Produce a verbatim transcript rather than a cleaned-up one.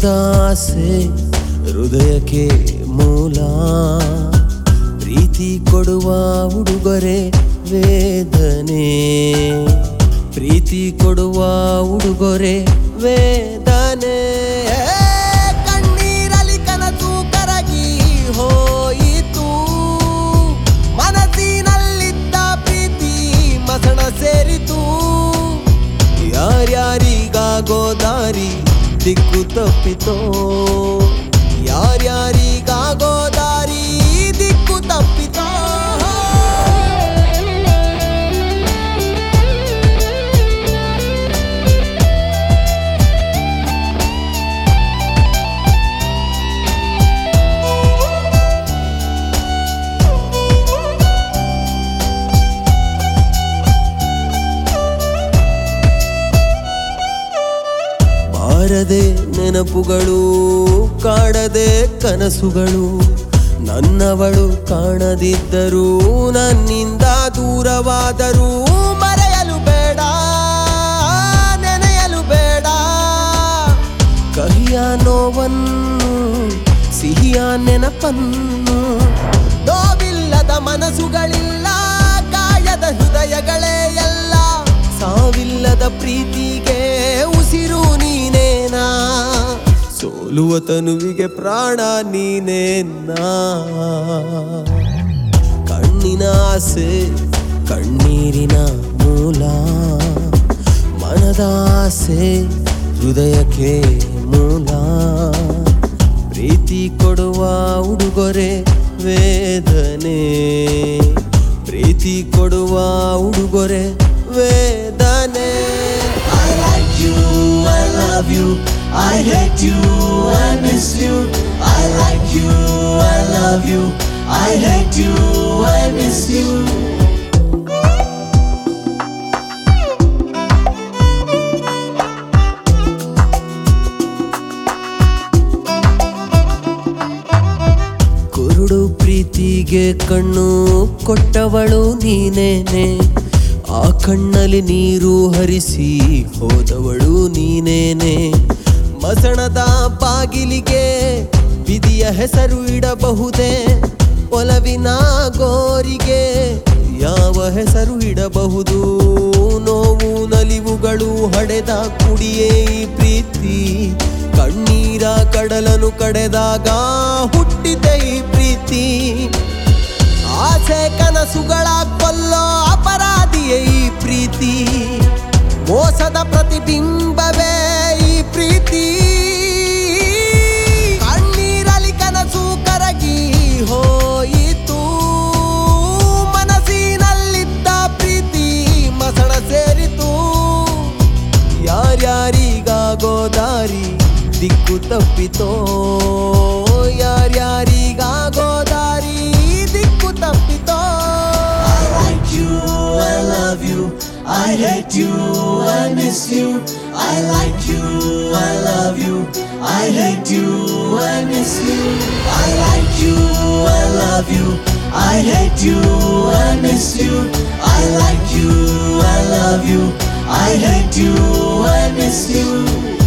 ಮನದಾಸೆ ಹೃದಯಕ್ಕೆ ಮೂಲ, ಪ್ರೀತಿ ಕೊಡುವ ಉಡುಗೊರೆ ವೇದನೆ, ಪ್ರೀತಿ ಕೊಡುವ ಉಡುಗೊರೆ ವೇದನೆ. ಕಣ್ಣೀರಲಿ ಕನಸು ಕರಗಿ ಹೋಯಿತು, ಮನಸ್ಸಿನಲ್ಲಿದ್ದ ಪ್ರೀತಿ ಮಸಣ ಸೇರಿತು. ಯಾರ್ಯಾರಿಗಾಗೋ ದಾರಿ ದಿಕ್ಕು ತಪ್ಪಿತೋ, ಯಾರ್ಯಾರಿಗಾಗೋ ದಾರಿ ದಿಕ್ಕು ತಪ್ಪಿತೋ. ಬಾರದೆ ನೆನಪುಗಳು, ಕಾಡದೆ ಕನಸುಗಳು, ನನ್ನವಳು ಕಾಣದಿದ್ದರೂ ನನ್ನಿಂದ ದೂರವಾದರೂ ಮರೆಯಲು ಬೇಡ, ನೆನೆಯಲು ಬೇಡ. ಕಹಿಯ ನೋವನ್ನು, ಸಿಹಿಯ ನೆನಪನ್ನು, ನೋವಿಲ್ಲದ ಮನಸ್ಸುಗಳಿಲ್ಲ, ಗಾಯದ ಹೃದಯಗಳೇ ಎಲ್ಲ. ಸಾವಿಲ್ಲದ ಪ್ರೀತಿಗೆ ಉಸಿರು ನೀನೇನಾ, ಸೋಲುವ ತನುವಿಗೆ ಪ್ರಾಣ ನೀನೇನಾ. ಕಣ್ಣಿನ ಆಸೆ ಕಣ್ಣೀರಿನ ಮೂಲ, ಮನದಾಸೆ ಹೃದಯಕ್ಕೆ ಮೂಲ, ಪ್ರೀತಿ ಕೊಡುವ ಉಡುಗೊರೆ ವೇದನೆ, ಪ್ರೀತಿ ಕೊಡುವ ಉಡುಗೊರೆ ವೇದನೆ. I like you, I love you, I hate you, I miss you. I like you, I love you, I hate you, I miss you. ಕುರುಡು ಪ್ರೀತಿಗೆ ಕಣ್ಣು ಕೊಟ್ಟವಳು ನೀನೇನೆ, ಆ ಕಣ್ಣಲ್ಲಿ ನೀರು ಹರಿಸಿ ಹೋದವಳು ನೀನೇನೆ. ಮಸಣದ ಬಾಗಿಲಿಗೆ ವಿಧಿಯ ಹೆಸರು ಇಡಬಹುದೇ, ಒಲವಿನ ಗೋರಿಗೆ ಯಾವ ಹೆಸರು ಇಡಬಹುದು. ನೋವು ನಲಿವುಗಳು ಹಡೆದ ಕುಡಿಯೇ ಈ ಪ್ರೀತಿ, ಕಣ್ಣೀರ ಕಡಲನು ಕಡೆದಾಗ ಹುಟ್ಟಿದೆ ಈ ಪ್ರೀತಿ. ಆಸೆ ಕನಸುಗಳ ಕೊಲ್ಲೋ ಅಪರಾಧಿಯೇ ಈ ಪ್ರೀತಿ, ಮೋಸದ ಪ್ರತಿಬಿಂಬವೇ ಈ ಪ್ರೀತಿ. ಕಣ್ಣೀರಲಿ ಕನಸು ಕರಗಿ ಹೋಯಿತು, ಮನಸ್ಸಿನಲ್ಲಿದ್ದ ಪ್ರೀತಿ ಮಸಣ ಸೇರಿತು. ಯಾರ್ಯಾರಿಗಾಗೋ ದಾರಿ ದಿಕ್ಕು ತಪ್ಪಿತೋ, ಯಾರ್ಯಾರಿಗಾಗೋ ದಾರಿ ದಿಕ್ಕು ತಪ್ಪಿತೋ. I like you, I love you, I hate you, I miss you. I like you, I love you, I hate you, I miss you. I like you, I love you, I hate you, I miss you. I like you, I love you, I hate you, I miss you.